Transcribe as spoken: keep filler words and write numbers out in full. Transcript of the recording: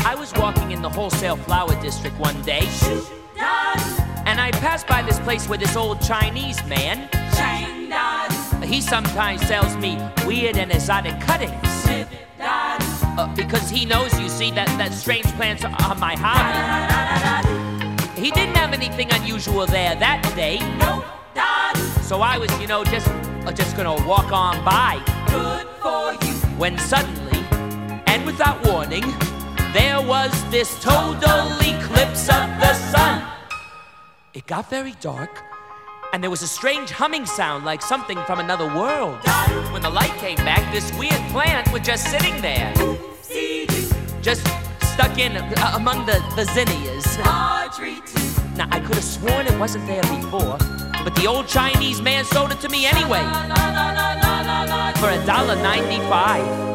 I was walking in the wholesale flower district one day, and I passed by this place where this old Chinese man, he sometimes sells me weird and exotic cuttings. Uh, because he knows, you see, that, that strange plants are my hobby. He didn't have anything unusual there that day. So I was, you know, just, uh, just gonna walk on by. Good for you. When suddenly, and without warning, there was this total eclipse of the sun. It got very dark, and there was a strange humming sound like something from another world. When the light came back, this weird plant was just sitting there, just stuck in uh, among the, the zinnias. Now, I could have sworn it wasn't there before, but the old Chinese man sold it to me anyway, for a dollar ninety-five.